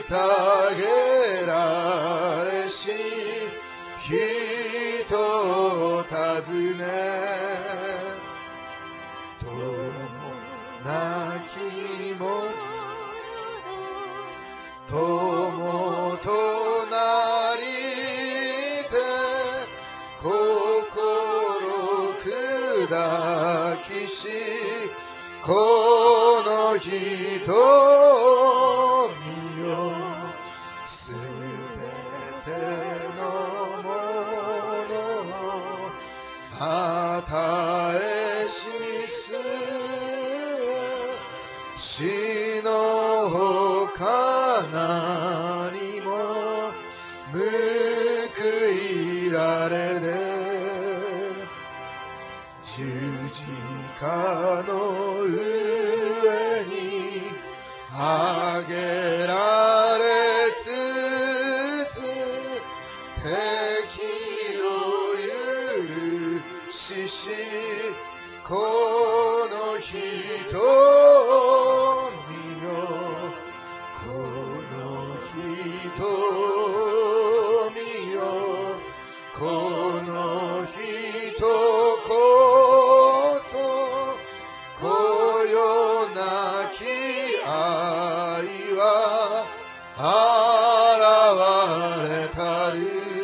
たげられし人を訪ね、ともなきもともとなりて心砕きしこの人見よ、すべてのものを与えしす死のほか何も報いられで、十字架の上にあげられつつ敵を許しこの人見よ、この人見よ、この人こそこよなき愛は現れたる、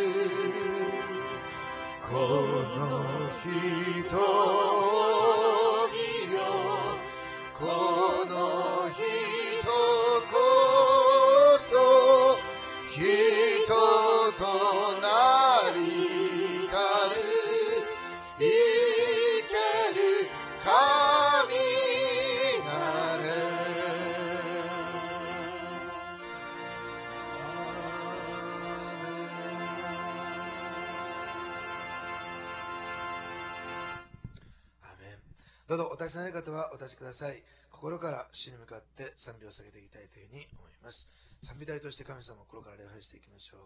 この人見よ、この人こそ人となりたる生ける神なれ。どうぞお立ちのない方はお立ちください。心から主に向かって賛美を捧げていきたいというふうに思います。賛美隊として神様を心から礼拝していきましょう。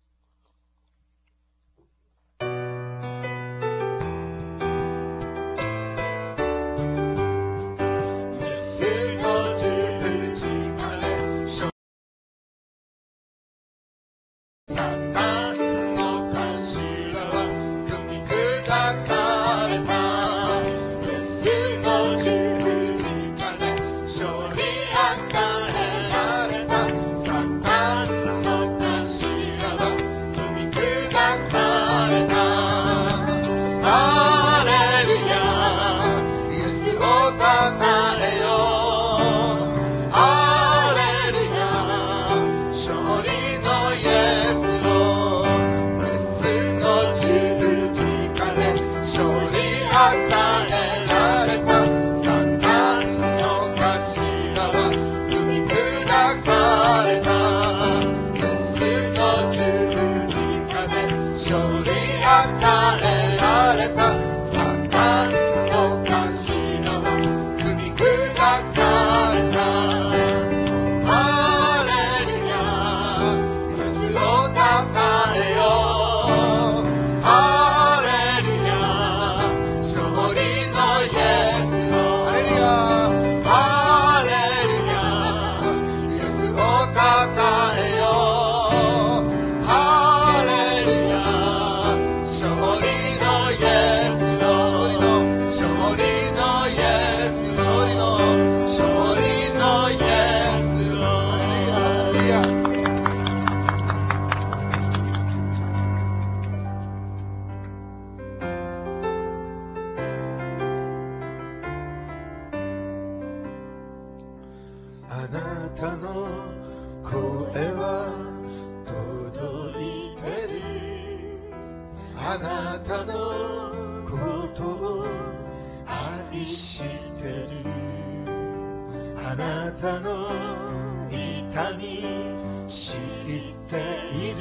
あなたの声は届いてる、あなたのことを愛してる、あなたの痛み知っている、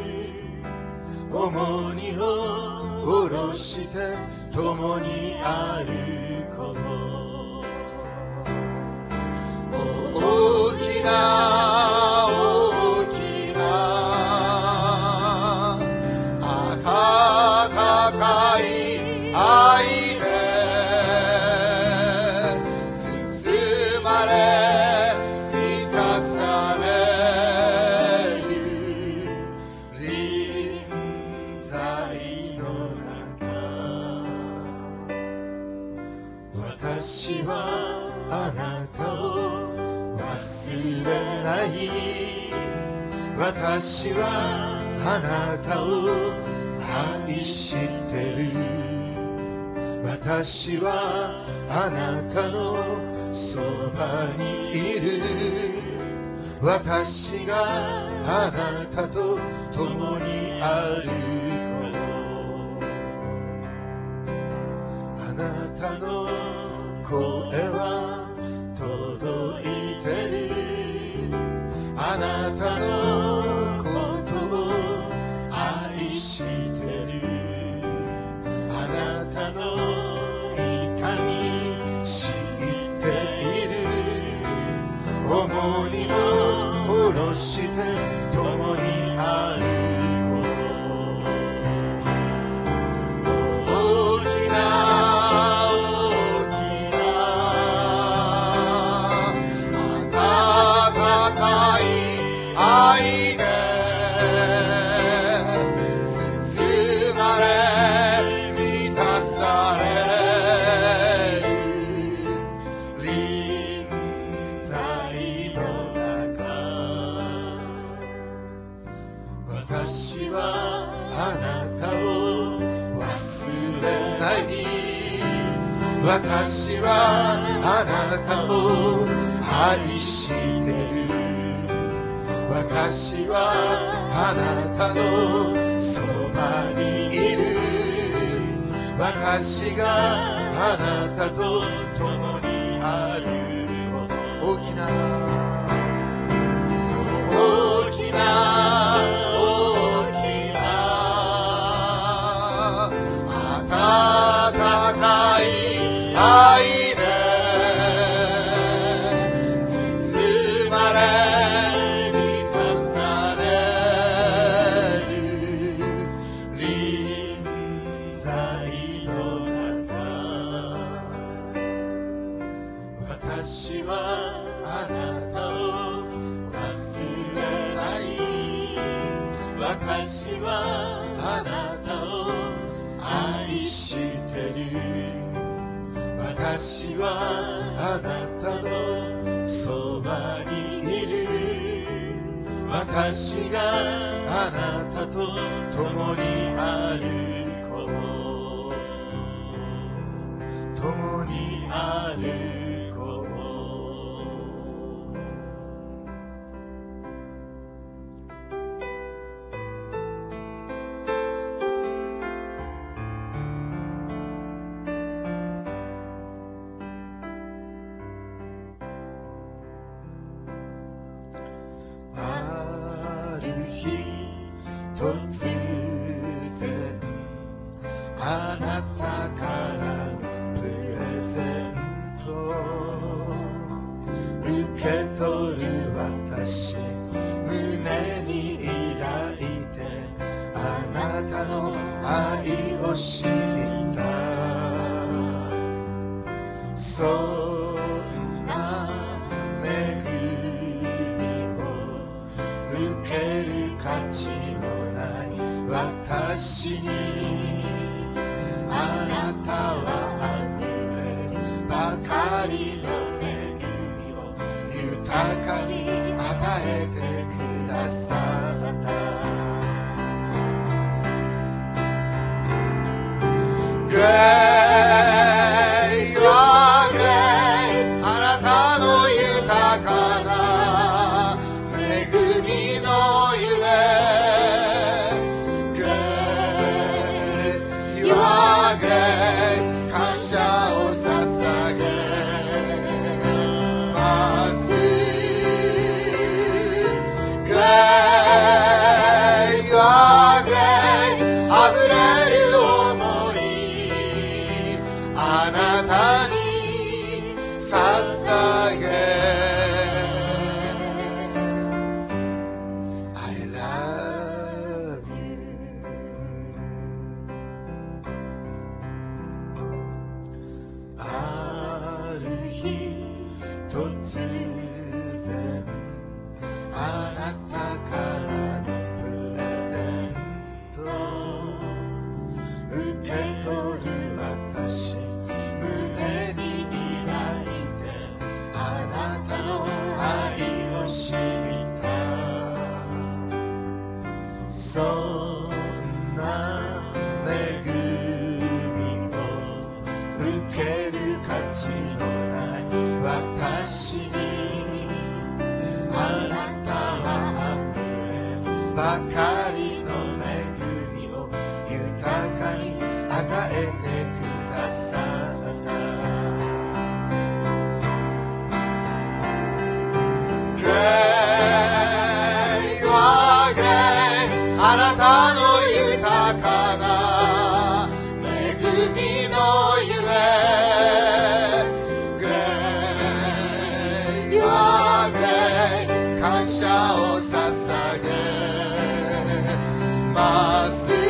重荷を下ろして共に歩こう。大きな大きな温かい愛で包まれ満たされ私はあなたを愛してる。私はあなたのそばにいる。私があなたと共に歩こう。あなたの声は届いてる。あなたのことを愛してる。あなたの痛み知っている。重荷を下ろして共に歩こう。大きな大きな温かい愛で包まれ満たされる臨在の中。私はあなたを忘れない。私はあなたを愛してる。私はあなたのそばにいる。私があなたと共に歩こう。大きな大きな大きな温かい愛で包まれ満たされる臨在の中。私はあなたを忘れない。私はあなたを愛してる。私はあなたのそばにいる。私があなたと共に歩こう。共に歩こう。ある日突然あなたからプレゼント受け取る私、胸に抱いてあなたの愛を知った。そんな恵みを受ける価値のない私に、あなたは溢ればかりの恵みを豊かに与えてくださった。Grace, your grace、 あなたの豊かな恵みのゆえ、 Grace, your grace、 感謝を捧げます。 Grace そんな恵みを受ける価値のない私に、あなたはあふればかりの恵みを豊かに与えてくださった。 Great, you are great、 あなたの豊かな恵みのゆえ、 Great, you are great、 感謝を捧げます。